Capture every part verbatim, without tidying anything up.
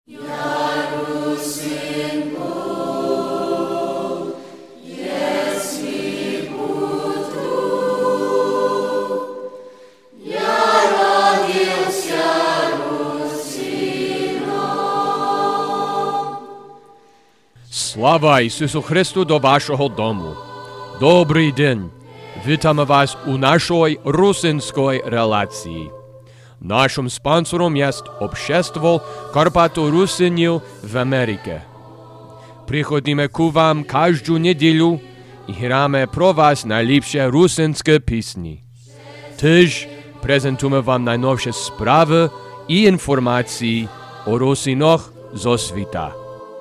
Слава Ісусу Христу до вашого дому. Добрий день. Вітаємо вас у нашій русинській релації. Нашим спонсором є Общество Карпато-Русинів в Америці. Приходимо к вам кожну неділю і граємо про вас найліпші русинські пісні. Теж презентуємо вам найновші справи і інформації о русинах зо світа.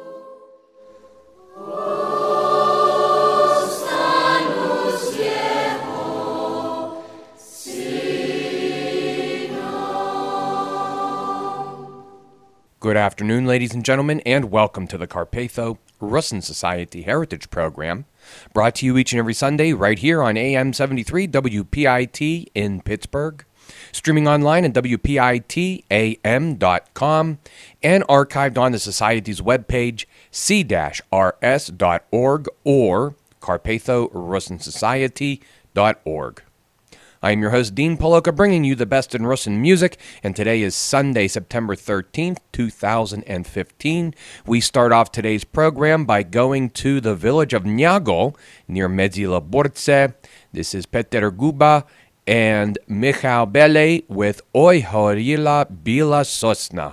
Good afternoon, ladies and gentlemen, and welcome to the Carpatho Rusin Society Heritage Program, brought to you each and every Sunday right here on A M seventy-three W P I T in Pittsburgh, streaming online at W P I T A M dot com, and archived on the Society's webpage, c dash r s dot org or carpatho rusin society dot org. I am your host, Dean Poloka, bringing you the best in Rusin music, and today is Sunday, September thirteenth, two thousand fifteen. We start off today's program by going to the village of Nyago, near Medzila Borce. This is Peter Guba and Michał Bele with Oj Horila Bila Sosna.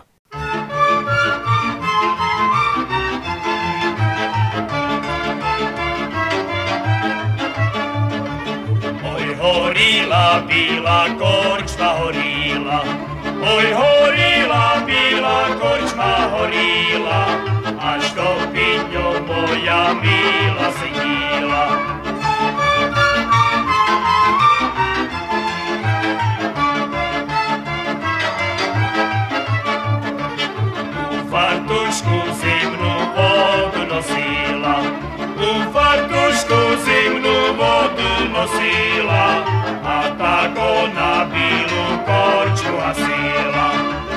Horila, bila korčma horila, oj horila, bila korčma horila, a što pinjo moja mila sjedila. U fartušku zimnu vodu nosila, u fartušku zimnu vodu nosila, a tako na bilu korču asila.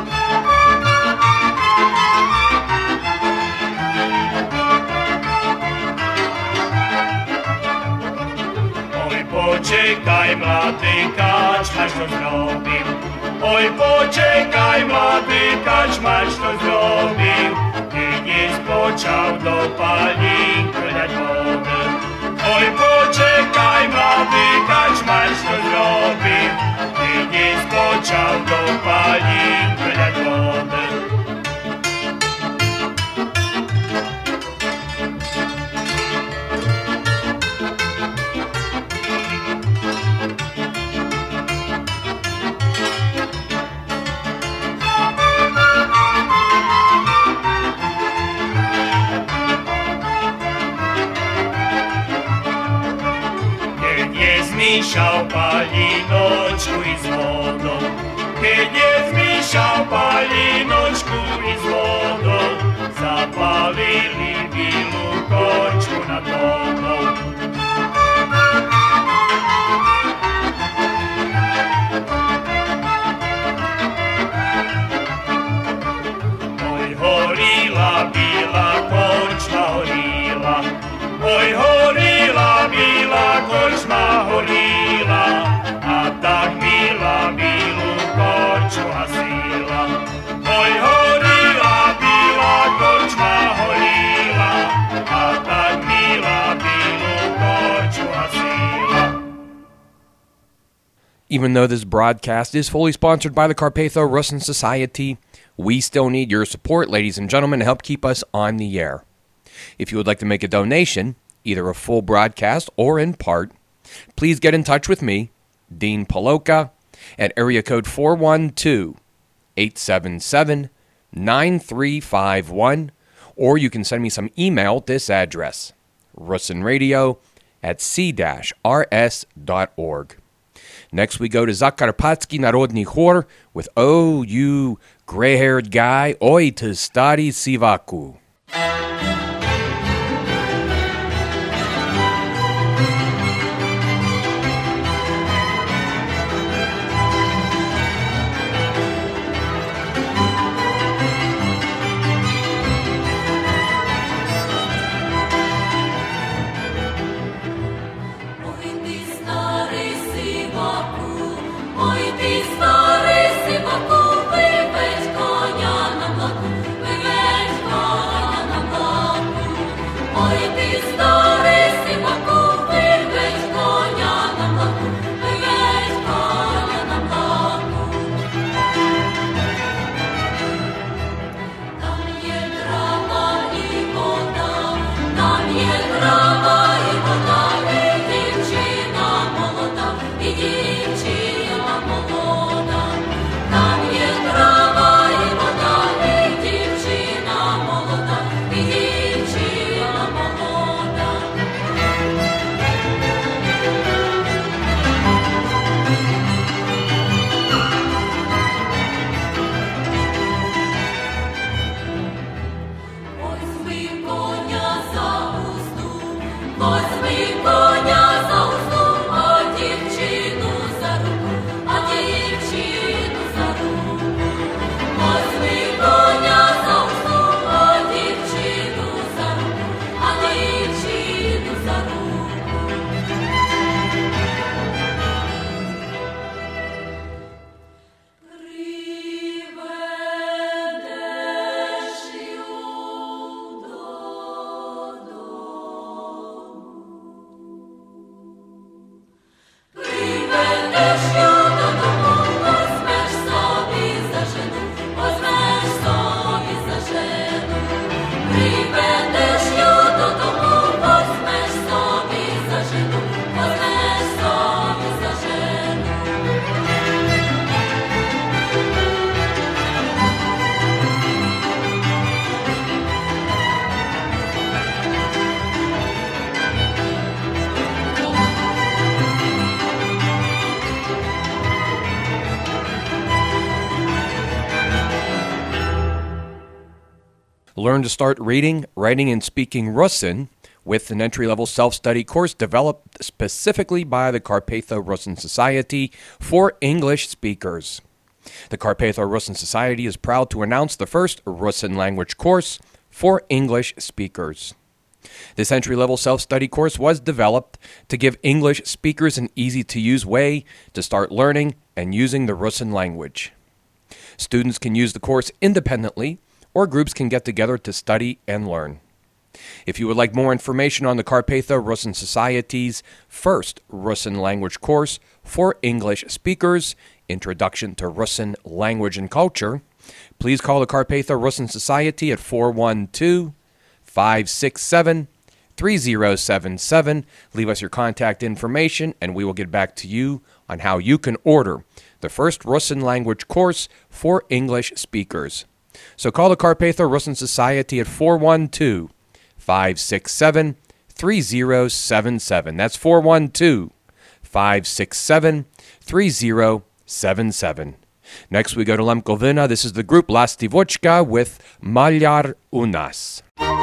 Oj počekaj mladi kačma što zrobim, oj počekaj mladi kačma što zrobim, ti je spočav do paljin krljać vode. Oj počekaj mladi kačma što zrobim, ti je spočav do paljin krljać vode. Zmišał palinočku i z vodom, keď je zmišał palinočku i z vodom, zapalili bilu korču nad vodom. Oj horila, bila korčma horila, oj horila, bila korčma horila, a tak mila bilu korču asila. Oj horila, bila korčma horila, a tak mila bilu korču asila. Even though this broadcast is fully sponsored by the Carpatho Rusin Society, we still need your support, ladies and gentlemen, to help keep us on the air. If you would like to make a donation, either a full broadcast or in part, please get in touch with me, Dean Poloka, at area code four one two, eight seven seven, nine three five one, or you can send me some email at this address, rusinradio at c dash r s dot org. Next we go to Zakarpatski Narodny Chor with Oh, You Gray-Haired Guy, Oj Ty Stary Sivaku. Learn to start reading, writing, and speaking Russian with an entry-level self-study course developed specifically by the Carpatho Russian Society for English speakers. The Carpatho Russian Society is proud to announce the first Russian language course for English speakers. This entry-level self-study course was developed to give English speakers an easy-to-use way to start learning and using the Russian language. Students can use the course independently, or groups can get together to study and learn. If you would like more information on the Carpatho Russian Society's first Russian language course for English speakers, Introduction to Russian Language and Culture, please call the Carpatho Russian Society at four one two, five six seven, three zero seven seven. Leave us your contact information and we will get back to you on how you can order the first Russian language course for English speakers. So call the Carpatho Russian Society at four one two, five six seven, three zero seven seven. That's four one two, five six seven, three zero seven seven. Next we go to Lemkovina. This is the group Lastivochka with Malyar u nas.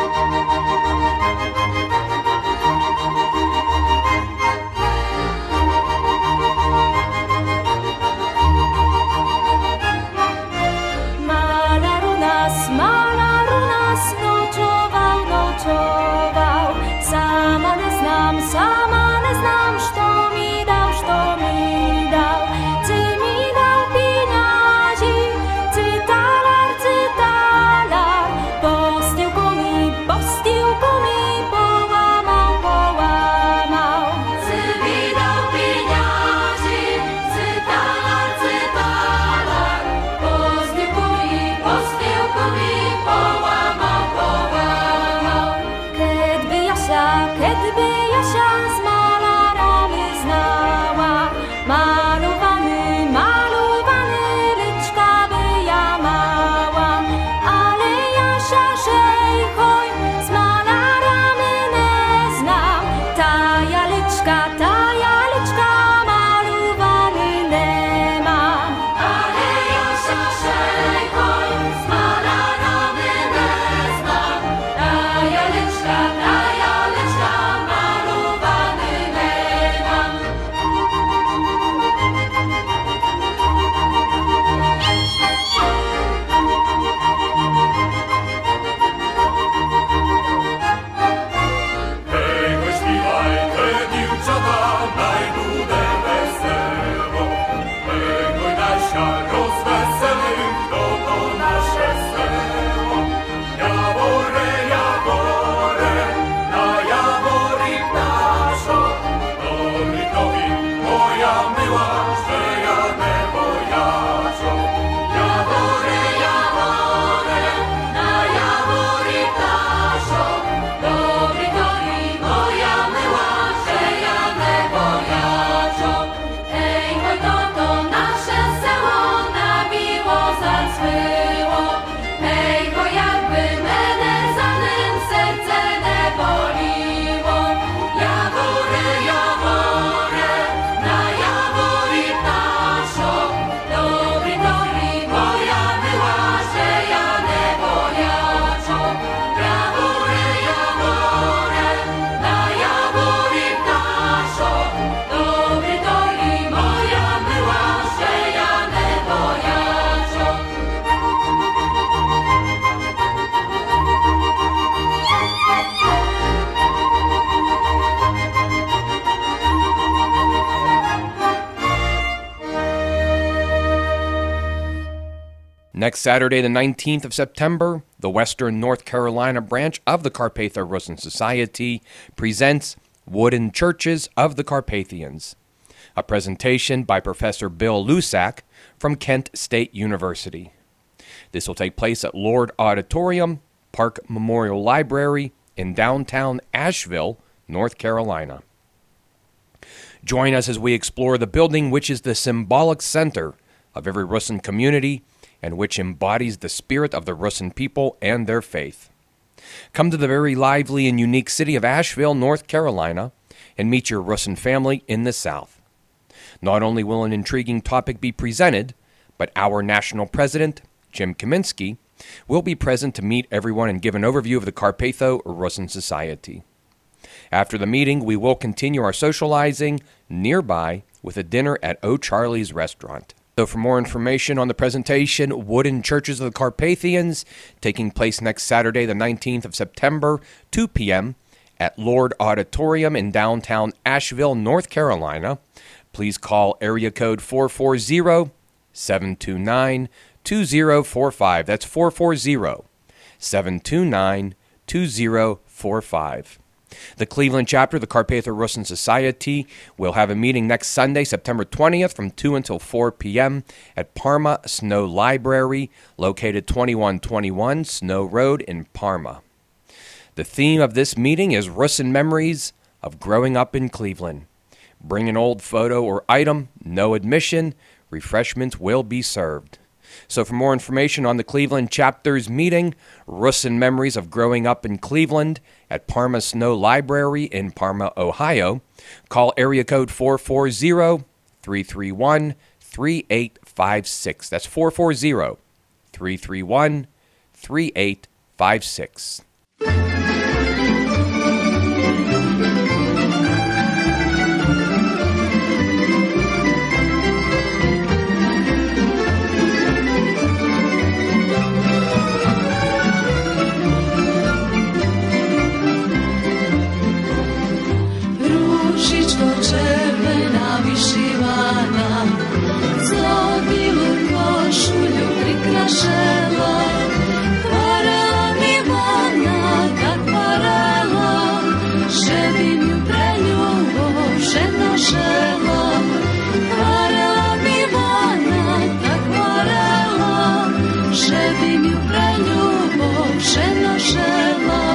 Next Saturday, the nineteenth of September, the Western North Carolina branch of the Carpatho Russian Society presents Wooden Churches of the Carpathians, a presentation by Professor Bill Lusack from Kent State University. This will take place at Lord Auditorium, Park Memorial Library in downtown Asheville, North Carolina. Join us as we explore the building which is the symbolic center of every Russian community and which embodies the spirit of the Russian people and their faith. Come to the very lively and unique city of Asheville, North Carolina, and meet your Russian family in the South. Not only will an intriguing topic be presented, but our national president, Jim Kaminsky, will be present to meet everyone and give an overview of the Carpatho Russin Society. After the meeting, we will continue our socializing nearby with a dinner at O'Charlie's Restaurant. So for more information on the presentation, Wooden Churches of the Carpathians, taking place next Saturday, the nineteenth of September, two p.m., at Lord Auditorium in downtown Asheville, North Carolina, please call area code four four zero, seven two nine, two zero four five. That's four four zero, seven two nine, two zero four five. The Cleveland chapter of the Carpatho Russin Society will have a meeting next Sunday, September twentieth, from two until four p.m. at Parma Snow Library, located twenty-one twenty-one Snow Road in Parma. The theme of this meeting is Russin Memories of Growing Up in Cleveland. Bring an old photo or item, no admission, refreshments will be served. So for more information on the Cleveland chapter's meeting, Russin Memories of Growing Up in Cleveland at Parma Snow Library in Parma, Ohio, call area code four four zero, three three one, three eight five six. That's four four zero, three three one, three eight five six. Červena višivana, zodilu košulju prikrašela, parela mi vana, tak parela, želim ju preljubov, žena žela, parela mi vana, tak parela, želim ju preljubov, žena žela.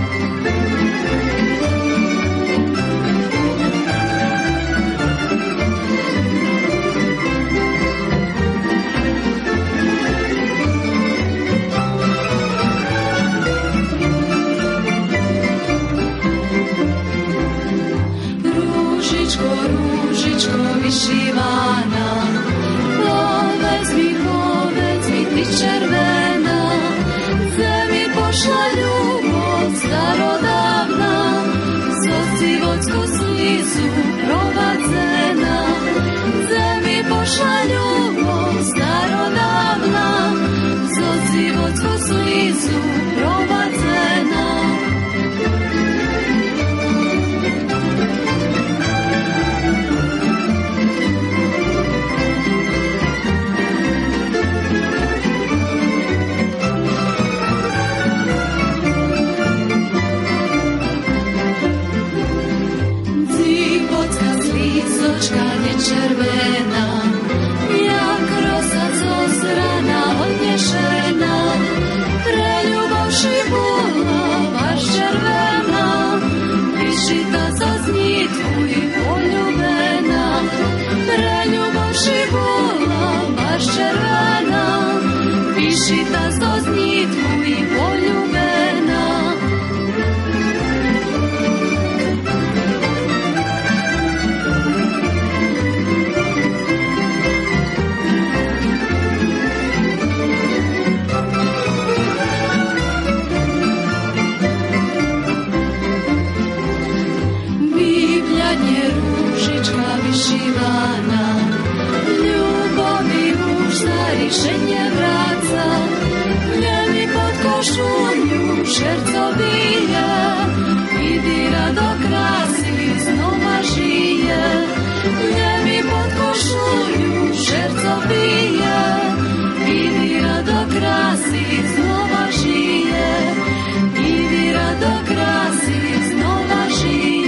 Višivana, povec mi, povec mi ti červena, gde mi pošla ljubav starodavna, socivoljsku slizu provadzena, gde mi pošla ljubav starodavna, socivoljsku slizu provadzena. Červena, jak rosa zozrana, odnešena, preljubavši bula, baš červena, višita zazni tvoj poljubena, preljubavši bula, baš červena, višita zazni tvoj poljubena. Višivana, ljubavi muž za rješenje vraca, ljeni pod košulju šerco bije, i dira do krasi znova žije, ljeni pod košulju šerco bije, i dira do krasi znova žije, i dira do krasi znova žije.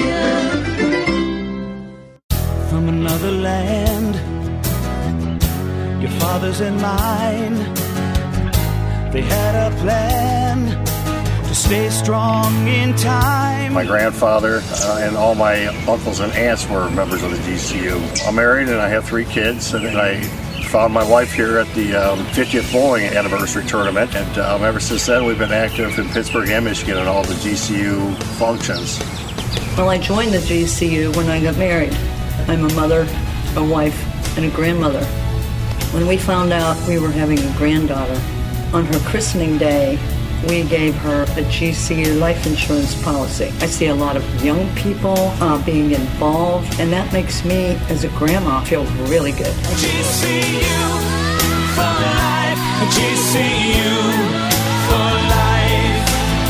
From another land, your father's and mine, they had a plan to stay strong in time. My grandfather uh, and all my uncles and aunts were members of the D C U. I'm married and I have three kids, and I found my wife here at the um, fiftieth bowling anniversary tournament, and um, ever since then we've been active in Pittsburgh and Michigan in all the D C U functions. Well, I joined the D C U when I got married. I'm a mother, a wife, and a grandmother. When we found out we were having a granddaughter, On her christening day, we gave her a G C U life insurance policy. I see a lot of young people uh, being involved, and that makes me, as a grandma, feel really good. G C U for life. G C U for life.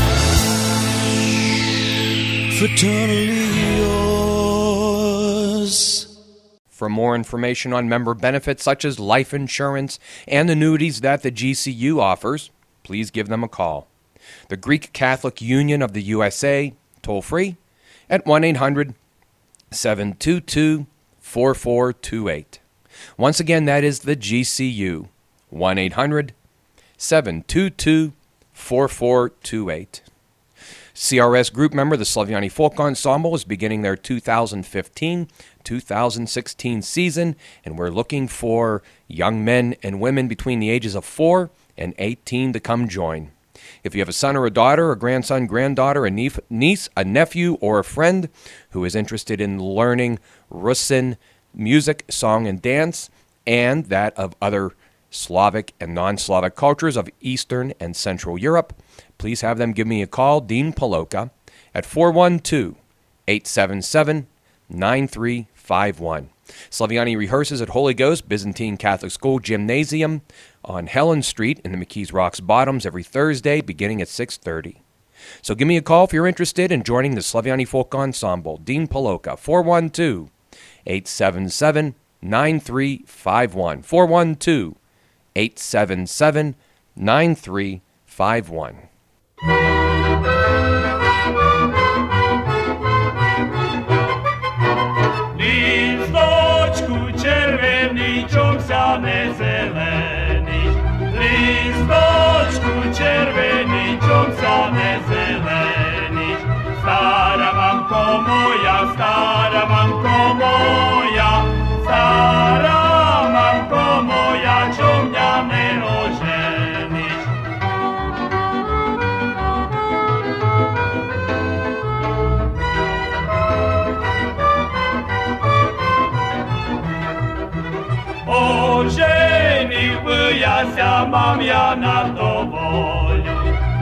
Fraternally yours. For more information on member benefits such as life insurance and annuities that the G C U offers, please give them a call. The Greek Catholic Union of the U S A, toll free, at one eight hundred seven two two four four two eight. Once again, that is the G C U, one eight hundred seven two two four four two eight. C R S group member, the Slaviani Folk Ensemble, is beginning their two thousand fifteen two thousand sixteen season, and we're looking for young men and women between the ages of four and eighteen to come join. If you have a son or a daughter, a grandson, granddaughter, a niece, a nephew, or a friend who is interested in learning Rusyn music, song, and dance, and that of other Slavic and non-Slavic cultures of Eastern and Central Europe, please have them give me a call, Dean Paloka, at four one two, eight seven seven, nine three five one. Slaviani rehearses at Holy Ghost Byzantine Catholic School Gymnasium on Helen Street in the McKees Rocks Bottoms every Thursday beginning at six thirty. So give me a call if you're interested in joining the Slaviani Folk Ensemble. Dean Paloka, four one two, eight seven seven, nine three five one. four one two, eight seven seven, nine three five one. Listočku červeničom sa ne zeleniš, listočku červeničom sa ne zeleniš. Stara mamko moja, stara mamko moja, stara mamko moja, čo mňa ne oženiš. Oženil by ja sa, mám ja na to voľu.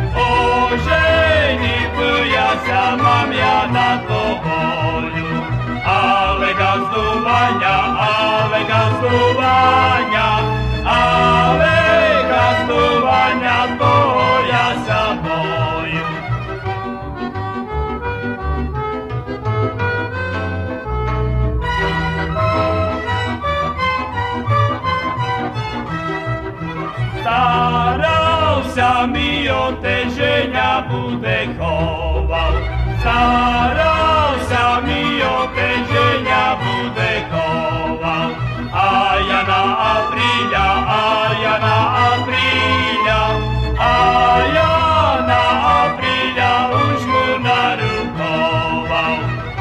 Oženil by ja sa, mám ja na to voľu. Ale gazdovania, ale gazdovania, ale gazdovania, toho ja sa boju. Staral sa mi o teženia bude choval. Staral sa mi o teženia bude choval. A ja na apríľa, a ja na apríľa, a ja na apríľa už mu narukoval.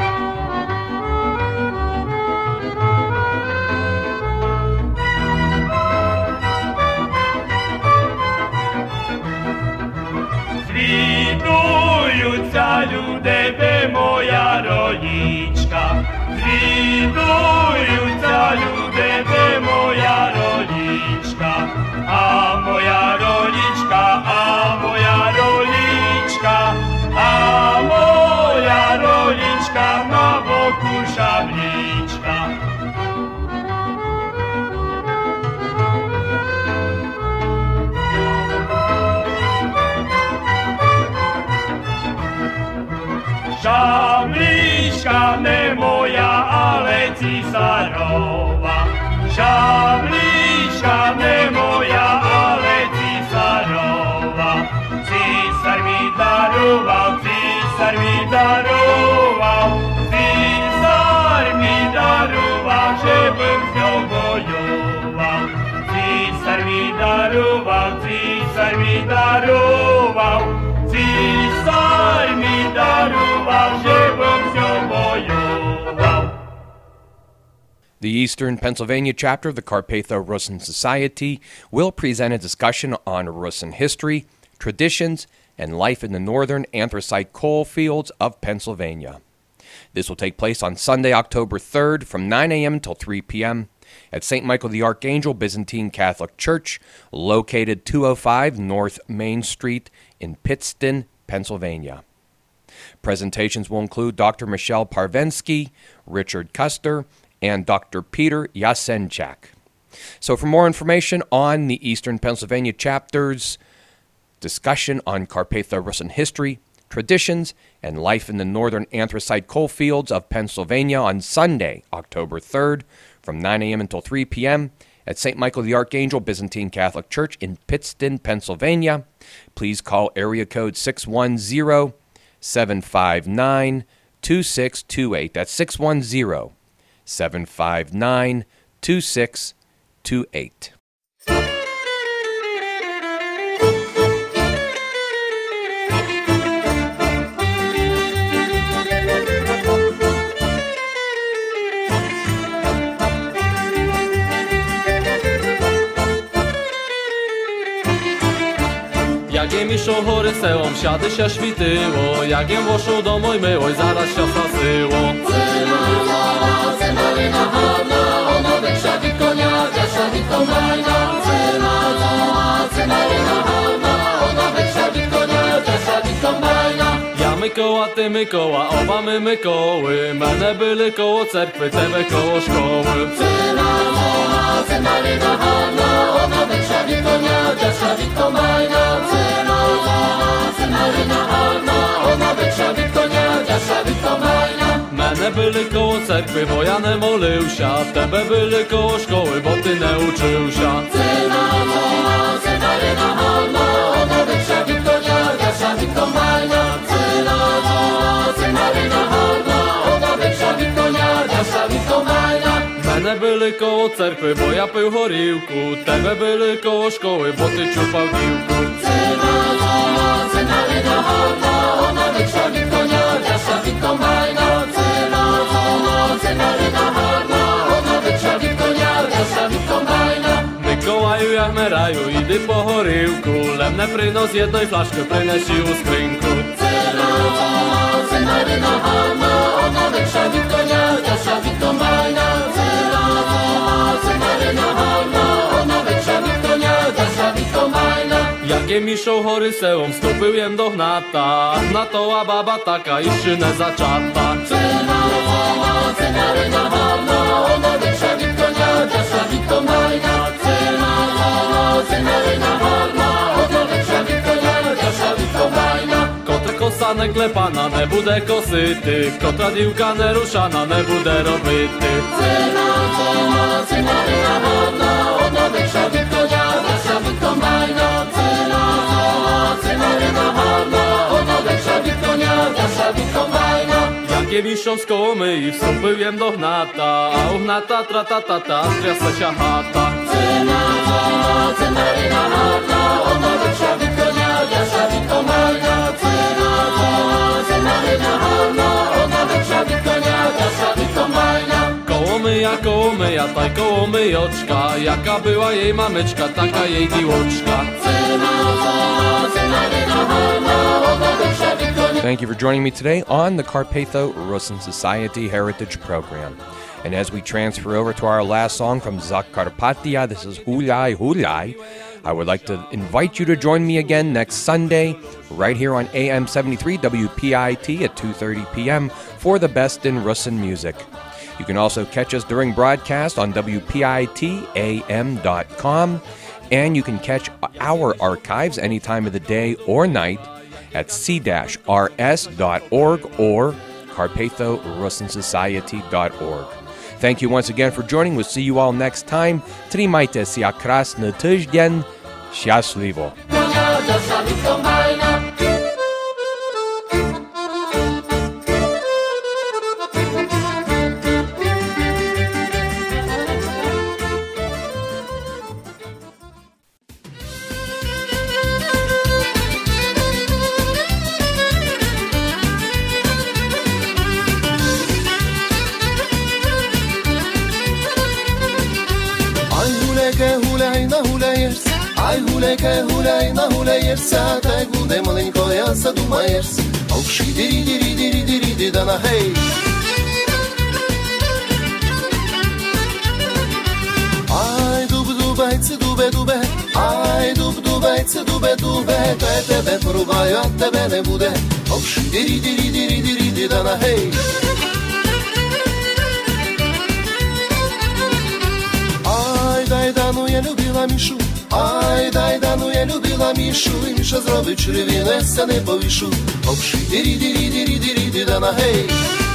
Zvitujúca ľudebe moja rodička, zvitujúca ľudebe moja rodička, a moja rodička, a moja rodička, a moja rodička na boku šablička. Šablička ne moja, ale císarova. Šablička ne moja, ale císarova. Císar mi daroval, císar mi daroval, císar mi daroval, že bym s ňou bojoval. Císar mi daroval, císar mi daroval, císar mi daroval, že bym s ňou bojoval. The Eastern Pennsylvania chapter of the Carpatho Rusyn Society will present a discussion on Rusyn history, traditions, and life in the northern anthracite coal fields of Pennsylvania. This will take place on Sunday, October third from nine a.m. till three p.m. at Saint Michael the Archangel Byzantine Catholic Church, located two oh five North Main Street in Pittston, Pennsylvania. Presentations will include Doctor Michelle Parvensky, Richard Custer, and Doctor Peter Yasenchak. So for more information on the Eastern Pennsylvania chapter's discussion on Carpatho-Rusyn history, traditions, and life in the northern anthracite coal fields of Pennsylvania on Sunday, October third, from nine a.m. until three p.m. at Saint Michael the Archangel Byzantine Catholic Church in Pittston, Pennsylvania, please call area code six one zero, seven five nine, two six two eight. That's six one zero, seven five nine, two six two eight. Jagiem išao hore selom, šade ša švitilo, jagiem vošao domoj moj, zaraz ša sasilo. Cema zala, cemalina hlavna, ono veća vikonja, ďaša vikomajna. Cema zala, cemalina hlavna, ono veća vikonja, ďaša vikomajna. Ja Mikoła, ty Mikoła, oba my Mikoły, mene byli koło cerkwy, tebe koło szkoły. Cema zala, cemalina hlavna, ono veća vikonja, ďaša vikomajna. Mene byli koło cerkwy, bo ja nie molił się, tebe byli koło szkoły, bo ty nie uczył się. Cena zona, cemaryna halna, ona wyższa wikonia, gasza wikomajna. Cena zona, cemaryna halna, ona wyższa wikonia, gasza wikomajna. Mene byli koło cerkwy, bo ja pił horilku, tebe byli koło szkoły, bo ty ciupał piłku. Cena zona, cemaryna halna, ona wyższa wikonia, gasza wikomajna. Cena zona, cemaryna halna, ona wyższa wikonia, gasza wikomajna. Mikołaju, ja chmeraju, idy po horilku, lemne przynos jednej flaszkę, pryneś u skrynku. Cena zona, cemaryna halna, ona wyższa wikonia, gasza wikomajna. Cena zona, cemaryna halna, ona wyższa wikonia, gasza wikomajna. Jagiem išao hory selom, vstúpil jem do hnata, hnatová baba taká, išli nezačata. Cena zala, cemarina hlavna, ona vyšša vykonia, ďaša vykomajna. Cena zala, cemarina hlavna, ona vyšša vykonia, ďaša vykomajna. Kotra kosa neklepana, nebude kosity, kotra divka nerušana, nebude robity. Cena zala, cemarina hlavna, ona vyšša vykonia, ďaša vykomajna. Jagiem išao z komy i vstúpil jem do hnata, a u hnata tratatata, triasla ša hata. Cena zala, cemarina hlavna, ona vyšša vykonia, ďaša vykomajna. Cena zala, cemarina hlavna, ona vyšša vykonia, ďaša vykomajna. Koło myja, koło myja, taj koło myjoczka, jaka była jej mameczka, taka jej diłoczka. Cena zala, cemarina hlavna, ona vyšša vykonia. Thank you for joining me today on the Carpatho-Rusyn Society Heritage Program. And as we transfer over to our last song from Zakarpattia, this is Hulai Hulai, I would like to invite you to join me again next Sunday, right here on A M seventy-three W P I T at two thirty p.m. for the best in Rusyn music. You can also catch us during broadcast on W P I T A M dot com, and you can catch our archives any time of the day or night at c dash r s dot org or carpatho rusyn society dot org. Thank you once again for joining. We'll see you all next time. Trzymajcie się, krasny tydzień. Szczęśliwo. Ай, гуляйка, гуляй, нагуляєшся, та й буде маленько, я задумаєшся. Овші, дирі, дирі, дирі, дирі, дидана, гей. Зайце дубе, дубе, то я тебе порубаю, а тебе не буде. Овші, дирі, дирі, дирі, дирі, дидана, гей. Ай, дай, да, ну я любила Мішу. Ай, дай, да, ну я любила Мішу. І Міша зробить червіне, ся не повішу. Овші, дирі, дирі, дирі, дирі, дидана, гей.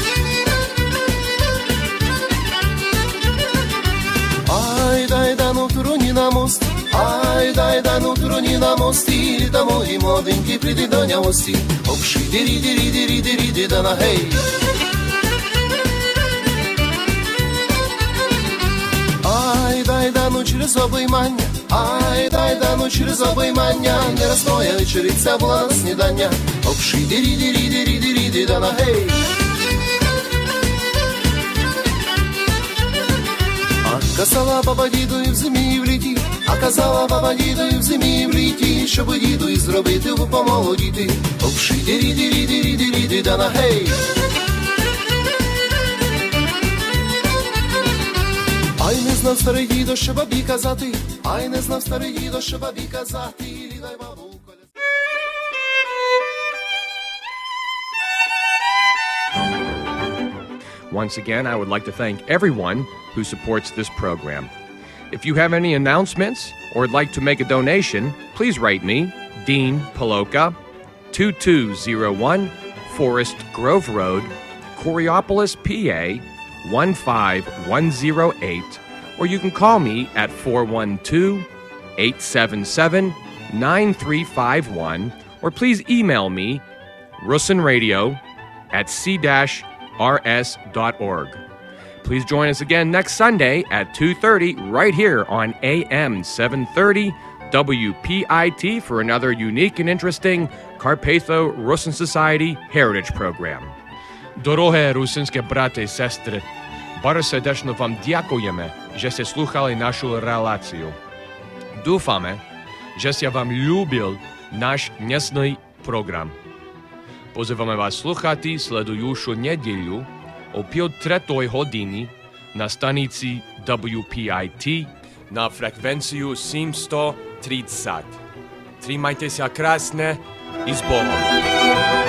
Ай, дай, да, ну троні на мост. Ай, дай, да, ну троні на мості. Літа мої моденькі, прийди до нявості. Овші, дирі, дирі, дирі, дирі, дидана, гей. Ай, дай, да, ну через обіймання. Ай, дай, да, ну через обіймання. Не раз моя вечериця була на снідання. Овші, дирі, дирі, дирі, дирі, дидана, гей. А казала баба діду і в зимі, і в літі. А казала баба діду і в зимі, і в літі. Щоб діду і зробити, ви помолодіти. Овші, дирі, дирі, дирі, дирі, дидана, гей. Ай, не знав старий дідо, що бабі казати. Ай, не знав старий дідо, що бабі казати. Лідай бабу коля. Once again, I would like to thank everyone who supports this program. If you have any announcements or would like to make a donation, please write me, Dean Paloka, two two zero one Forest Grove Road, Coriopolis, P A, one five one zero eight, or you can call me at four one two, eight seven seven, nine three five one, or please email me, russinradio at c dash r s dot org. Please join us again next Sunday at two thirty right here on A M seven thirty W P I T for another unique and interesting Carpatho-Russin Society Heritage Program. Дороге русинське брати і сестри, bardzo serdecznie wam dziękujemy, że ste słuchali naszą relację. Dúfame, że ste wam lubil nasz dnesny program. Pozywamy was słuchati sledującą niedzielę o pół tretoj godziny na stanicy W P I T na frekwencję siedemsto trzydzieści. Trzymajcie się krasne i z Bogiem.